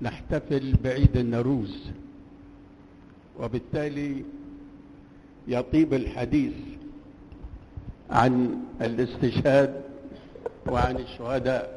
نحتفل بعيد النوروز، وبالتالي يطيب الحديث عن الاستشهاد وعن الشهداء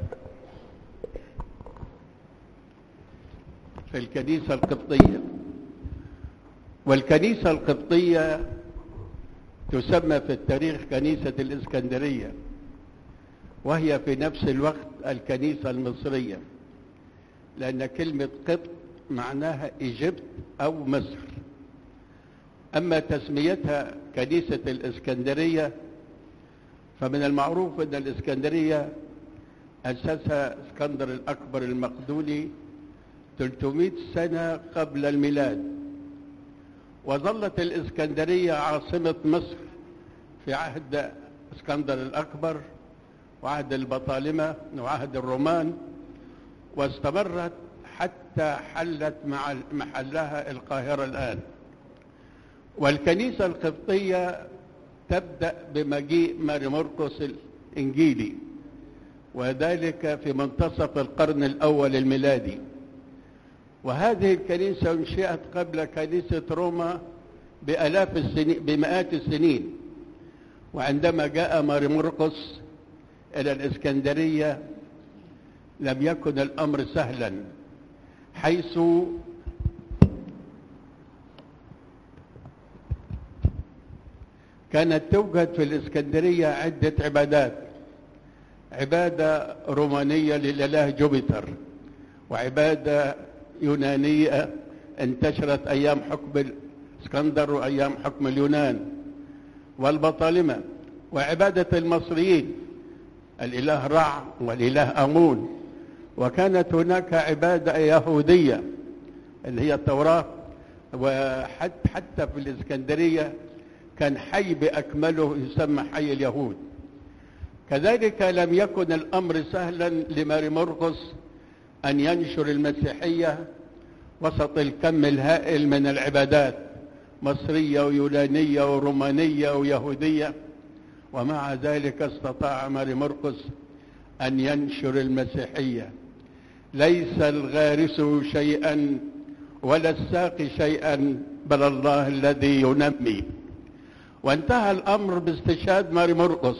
في الكنيسة القبطية. والكنيسة القبطية تسمى في التاريخ كنيسة الإسكندرية، وهي في نفس الوقت الكنيسة المصرية، لأن كلمة قبط معناها إيجيبت أو مصر. أما تسميتها كنيسة الإسكندرية فمن المعروف أن الإسكندرية أسسها اسكندر الأكبر المقدوني 300 سنة قبل الميلاد، وظلت الإسكندرية عاصمة مصر في عهد اسكندر الأكبر وعهد البطالمة وعهد الرومان، واستمرت حتى حلت مع محلها القاهرة الآن. والكنيسة القبطية تبدأ بمجيء ماري مرقس الإنجيلي، وذلك في منتصف القرن الأول الميلادي. وهذه الكنيسة انشئت قبل كنيسة روما بآلاف السنين، بمئات السنين. وعندما جاء ماري مرقس إلى الإسكندرية لم يكن الأمر سهلا، حيث كانت توجد في الإسكندرية عدة عبادات: عبادة رومانية للإله جوبيتر، وعبادة يونانية انتشرت أيام حكم الإسكندر وأيام حكم اليونان والبطالمة، وعبادة المصريين الإله رع والإله آمون. وكانت هناك عبادة يهودية اللي هي التوراة، وحتى في الإسكندرية كان حي بأكمله يسمى حي اليهود. كذلك لم يكن الأمر سهلا لماري مرقس أن ينشر المسيحية وسط الكم الهائل من العبادات، مصرية ويونانية ورومانية ويهودية. ومع ذلك استطاع ماري مرقس أن ينشر المسيحية. ليس الغارس شيئا ولا الساقي شيئا بل الله الذي ينمي. وانتهى الأمر باستشهاد ماري مرقس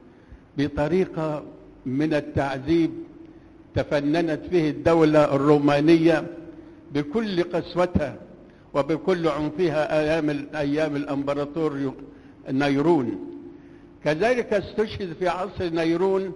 بطريقة من التعذيب تفننت فيه الدولة الرومانية بكل قسوتها وبكل عنفها أيام الأمبراطور نيرون. كذلك استشهد في عصر نيرون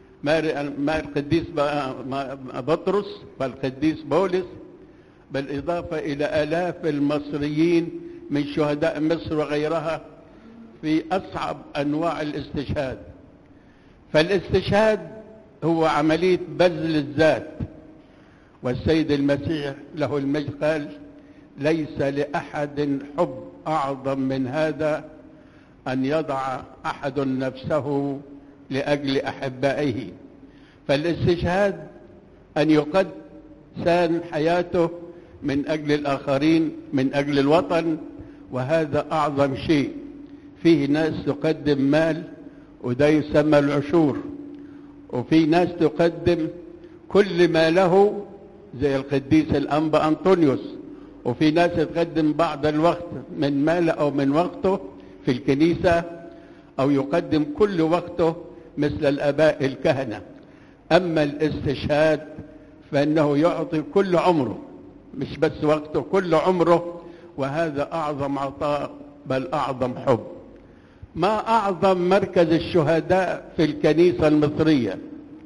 القديس بطرس والقديس بولس، بالإضافة إلى آلاف المصريين من شهداء مصر وغيرها في أصعب أنواع الاستشهاد. فالاستشهاد هو عملية بذل الذات، والسيد المسيح له المجد قال: ليس لأحد حب أعظم من هذا أن يضع أحد نفسه لأجل أحبائه. فالاستشهاد أن يقدم إنسان حياته من أجل الآخرين، من أجل الوطن، وهذا أعظم شيء. فيه ناس تقدم مال وده يسمى العشور، وفي ناس تقدم كل ما له زي القديس الأنبا أنطونيوس، وفي ناس تقدم بعض الوقت من ماله أو من وقته في الكنيسة، أو يقدم كل وقته مثل الآباء الكهنة. أما الاستشهاد فإنه يعطي كل عمره، مش بس وقته، كل عمره، وهذا أعظم عطاء بل أعظم حب. ما أعظم مركز الشهداء في الكنيسة المصرية،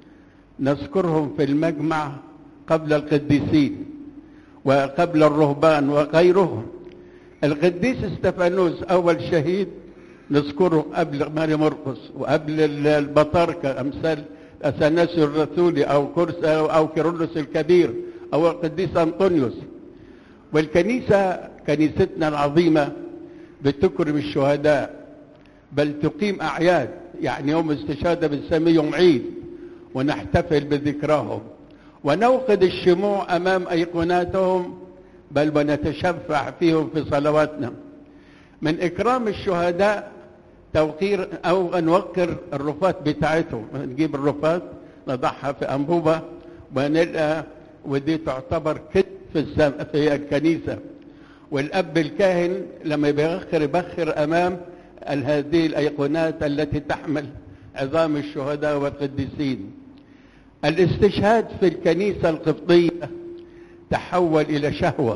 نذكرهم في المجمع قبل القديسين وقبل الرهبان وغيرهم. القديس استفانوس أول شهيد نذكره قبل ماري مرقس وقبل البطاركة أمثال أثناسيوس الرسولي أو كيرلس الكبير أو القديس أنطونيوس. والكنيسة كنيستنا العظيمة بتكرم الشهداء، بل تقيم أعياد، يعني يوم استشهاد بنسميه يوم عيد ونحتفل بذكراهم ونوقد الشموع أمام أيقوناتهم، بل ونتشفع فيهم في صلواتنا. من إكرام الشهداء توقير أو نوقر الرفات بتاعتهم، نجيب الرفات نضعها في أنبوبة ونلقى ودي تعتبر كتف في الكنيسة. والأب الكاهن لما يبخر أمام هذه الأيقونات التي تحمل عظام الشهداء والقديسين. الاستشهاد في الكنيسة القبطية تحول إلى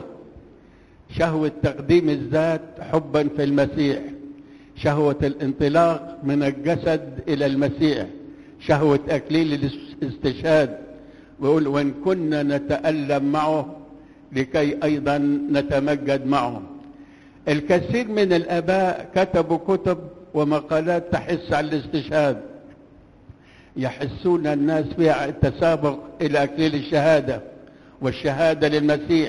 شهوة تقديم الذات حبا في المسيح، شهوة الانطلاق من الجسد إلى المسيح، شهوة أكليل الاستشهاد. ويقول وإن كنا نتألم معه لكي أيضا نتمجد معه. الكثير من الآباء كتبوا كتب ومقالات تحث على الاستشهاد، يحثون الناس فيها التسابق إلى أكليل الشهادة والشهادة للمسيح،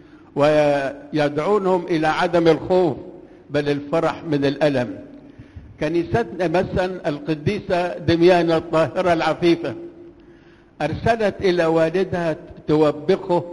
ويدعونهم إلى عدم الخوف بل الفرح من الألم. كنيستنا مثلا القديسة دميانة الطاهرة العفيفة أرسلت إلى والدها توبخه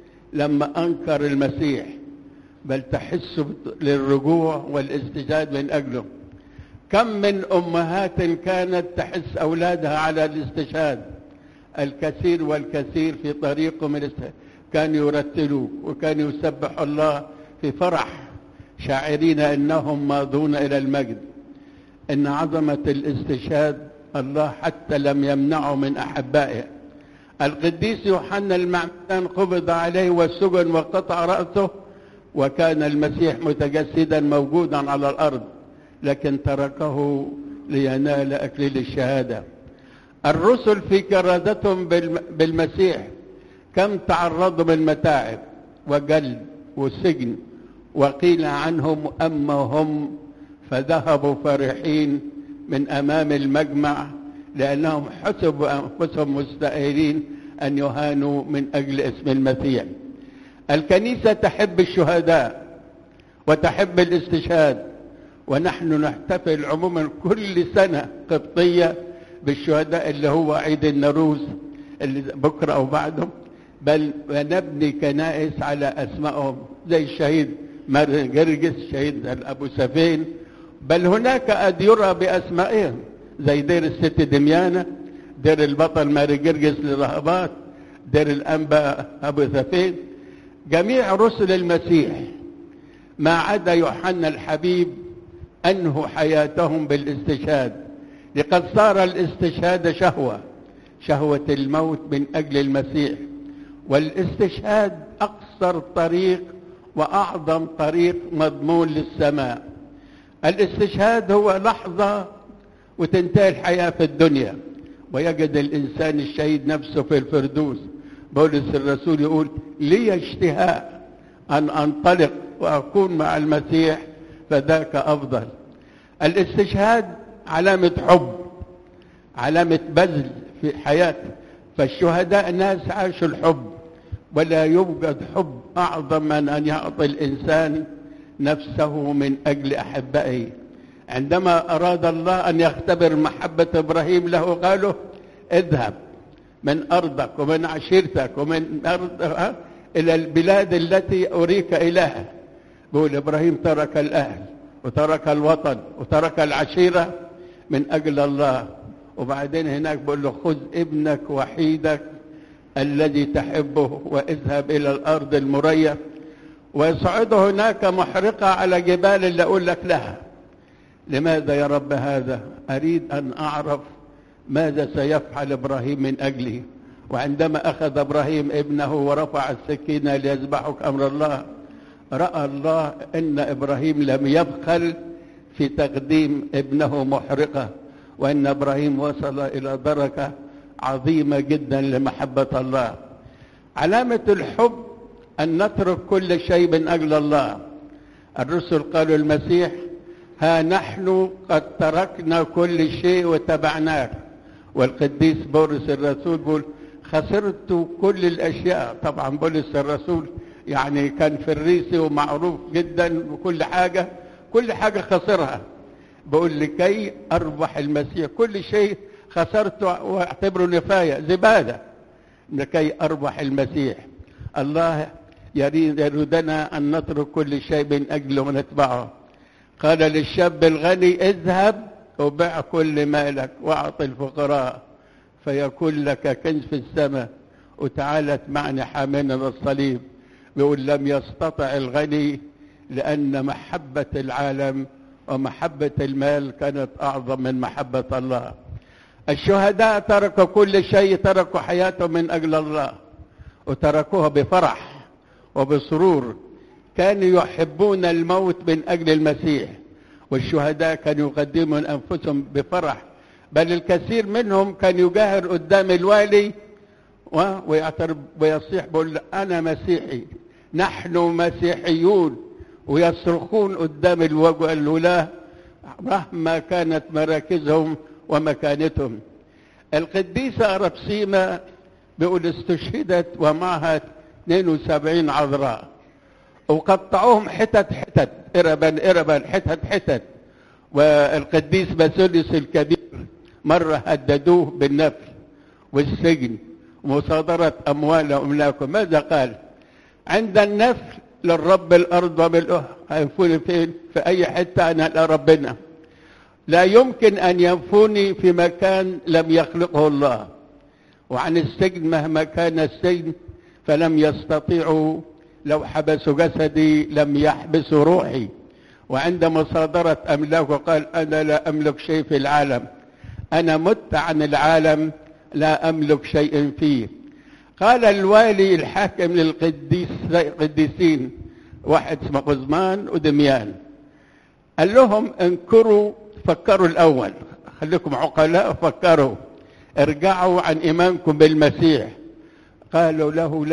لما أنكر المسيح، بل تحس للرجوع والاستشهاد من أجله. كم من أمهات كانت تحس أولادها على الاستشهاد، الكثير والكثير في طريقهم كانوا يرتلوا وكانوا يسبحوا الله في فرح، شاعرين أنهم ماضون إلى المجد. إن عظمة الاستشهاد الله حتى لم يمنعه من أحبائه. القديس يوحنا المعمدان قبض عليه والسجن وقطع رأسه، وكان المسيح متجسدا موجودا على الأرض، لكن تركه لينال أكليل الشهادة. الرسل في كرازتهم بالمسيح كم تعرضوا من متاعب وجلد وسجن، وقيل عنهم أما هم فذهبوا فرحين من أمام المجمع، لأنهم حسبوا أنفسهم مستأهلين أن يهانوا من أجل اسم المسيح. الكنيسة تحب الشهداء وتحب الاستشهاد، ونحن نحتفل عموما كل سنة قبطية بالشهداء اللي هو عيد النوروز اللي بكرة أو بعده، بل ونبني كنائس على أسمائهم زي الشهيد ماري جرجس، شهيد أبو سفين، بل هناك أديرة بأسمائهم زي دير الست دميانة، دير البطل ماري جرجس للرهبات، دير الأنبا أبو سفين. جميع رسل المسيح ما عدا يوحنا الحبيب أنهوا حياتهم بالاستشهاد، لقد صار الاستشهاد شهوة الموت من أجل المسيح. والاستشهاد أقصر طريق وأعظم طريق مضمون للسماء. الاستشهاد هو لحظة وتنتهي الحياة في الدنيا، ويجد الإنسان الشهيد نفسه في الفردوس. بولس الرسول يقول لي اشتهاء أن أنطلق وأكون مع المسيح فذاك أفضل. الاستشهاد علامة حب، علامة بذل في حياته، فالشهداء ناس عاشوا الحب، ولا يوجد حب أعظم من أن يعطي الإنسان نفسه من أجل أحبائه. عندما أراد الله أن يختبر محبة إبراهيم له قاله اذهب من أرضك ومن عشيرتك ومن أرضك إلى البلاد التي أريك إليها. بقول إبراهيم ترك الأهل وترك الوطن وترك العشيرة من أجل الله، وبعدين هناك بقول له خذ ابنك وحيدك الذي تحبه واذهب إلى الأرض المرية، ويصعده هناك محرقة على جبال اللي أقول لك لها. لماذا يا رب هذا؟ أريد أن أعرف ماذا سيفعل إبراهيم من أجلي. وعندما أخذ إبراهيم ابنه ورفع السكينة ليذبحه كأمر الله، رأى الله أن إبراهيم لم يبخل في تقديم ابنه محرقة، وأن إبراهيم وصل إلى درجة عظيمة جدا لمحبة الله. علامة الحب أن نترك كل شيء من أجل الله. الرسل قالوا المسيح ها نحن قد تركنا كل شيء وتبعناك. والقديس بولس الرسول يقول خسرت كل الأشياء. طبعا بولس الرسول يعني كان فريسي ومعروف جدا، وكل حاجة خسرها. بقول لكي أربح المسيح كل شيء خسرته واعتبره نفاية زبادة لكي أربح المسيح. الله يريدنا أن نترك كل شيء من أجله ونتبعه. قال للشاب الغني اذهب وبيع كل مالك واعط الفقراء فيكون لك كنز في السماء وتعالت معنا حاملنا الصليب. بيقول لم يستطع الغني لأن محبة العالم ومحبة المال كانت أعظم من محبة الله. الشهداء تركوا كل شيء، تركوا حياتهم من أجل الله وتركوها بفرح وبسرور. كانوا يحبون الموت من أجل المسيح، والشهداء كانوا يقدمون أنفسهم بفرح، بل الكثير منهم كان يجاهر قدام الوالي ويعترف ويصيح بيقول أنا مسيحي، نحن مسيحيون، ويصرخون قدام الولاة مهما كانت مراكزهم ومكانتهم. القديسة أربسيما بيقول استشهدت ومعها 72 عذراء، وقطعوهم حتت حتت، إربا حتت حتت. والقديس باسيليوس الكبير مرة هددوه بالنفي والسجن ومصادرة أموال وأملاكه. ماذا قال؟ عند النفي للرب الأرض وملؤها. هينفوني فين؟ في أي حتة أنا لربنا. لا يمكن أن ينفوني في مكان لم يخلقه الله. وعن السجن مهما كان السجن فلم يستطيعوا، لو حبسوا جسدي لم يحبسوا روحي. وعند مصادرة أملاكه قال أنا لا أملك شيء في العالم، أنا مت عن العالم لا أملك شيء فيه. قال الوالي الحاكم للقديسين، واحد اسمه قزمان ودميان، قال لهم انكروا، فكروا الأول، خليكم عقلاء، فكروا، ارجعوا عن إيمانكم بالمسيح. قالوا له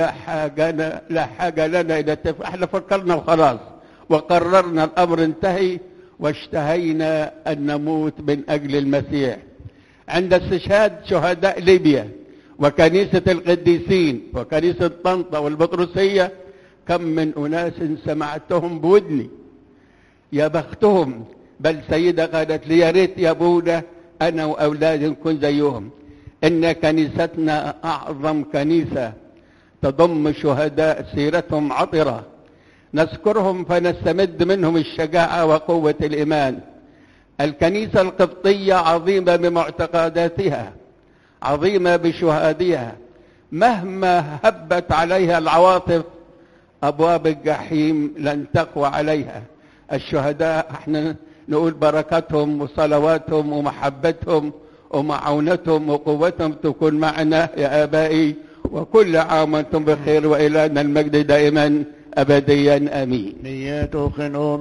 لا حاجة لنا إلى احنا فكرنا وخلاص وقررنا، الأمر انتهي واشتهينا أن نموت من أجل المسيح. عند استشهاد شهداء ليبيا وكنيسة القديسين وكنيسة طنطا والبطرسية، كم من أناس سمعتهم بودني، يا بختهم، بل سيدة قالت لي يا ريت يا ابونا أنا وأولادي نكون زيهم. إن كنيستنا أعظم كنيسة تضم شهداء سيرتهم عطرة، نذكرهم فنستمد منهم الشجاعة وقوة الإيمان. الكنيسة القبطية عظيمة بمعتقداتها، عظيمة بشهادها، مهما هبت عليها العواطف أبواب الجحيم لن تقوى عليها. الشهداء احنا نقول بركاتهم وصلواتهم ومحبتهم ومعونتهم وقوتهم تكون معنا يا آبائي، وكل عام وانتم بخير، وإلهنا المجد دائما أبديا آمين.